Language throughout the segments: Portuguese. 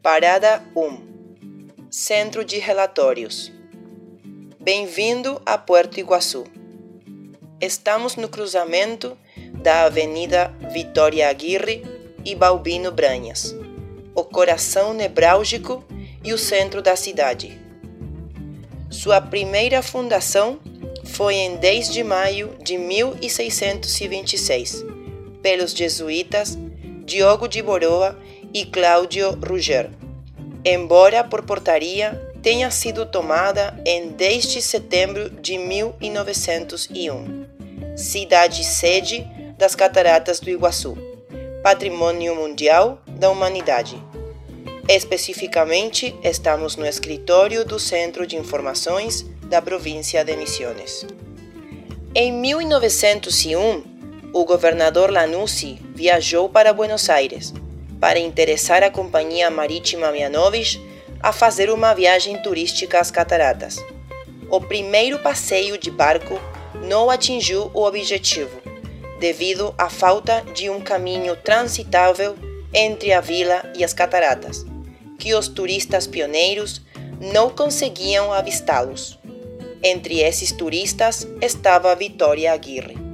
Parada 1. Centro de Relatórios. Bem-vindo a Puerto Iguaçu. Estamos no cruzamento da Avenida Vitória Aguirre e Balbino Branhas, o coração nevrálgico e o centro da cidade. Sua primeira fundação foi em 10 de maio de 1626, pelos jesuítas Diogo de Boroa e Cláudio Ruger, embora por portaria tenha sido tomada em 10 de setembro de 1901, cidade-sede das Cataratas do Iguaçu, Patrimônio Mundial da Humanidade. Especificamente, estamos no escritório do Centro de Informações da província de Misiones. Em 1901, o governador Lanusse viajou para Buenos Aires para interessar a Companhia Marítima Mianovich a fazer uma viagem turística às cataratas. O primeiro passeio de barco não atingiu o objetivo, devido à falta de um caminho transitável entre a vila e as cataratas, que os turistas pioneiros não conseguiam avistá-los. Entre esses turistas estava Vitória Aguirre.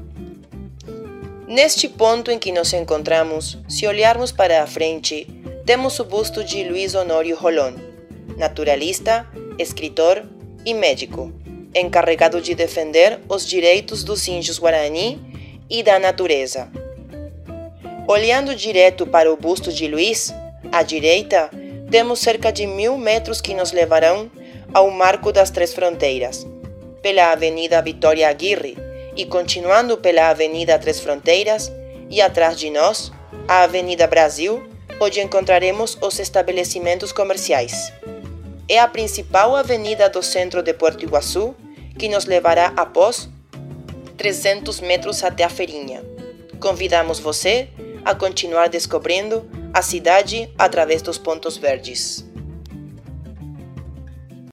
Neste ponto em que nos encontramos, se olharmos para a frente, temos o busto de Luiz Honório Rolón, naturalista, escritor e médico, encarregado de defender os direitos dos índios Guarani e da natureza. Olhando direto para o busto de Luiz, à direita, temos cerca de 1000 metros que nos levarão ao Marco das Três Fronteiras, pela Avenida Vitória Aguirre, e continuando pela Avenida Três Fronteiras, e atrás de nós, a Avenida Brasil, onde encontraremos os estabelecimentos comerciais. É a principal avenida do centro de Puerto Iguaçu, que nos levará após 300 metros até a feirinha. Convidamos você a continuar descobrindo a cidade através dos pontos verdes.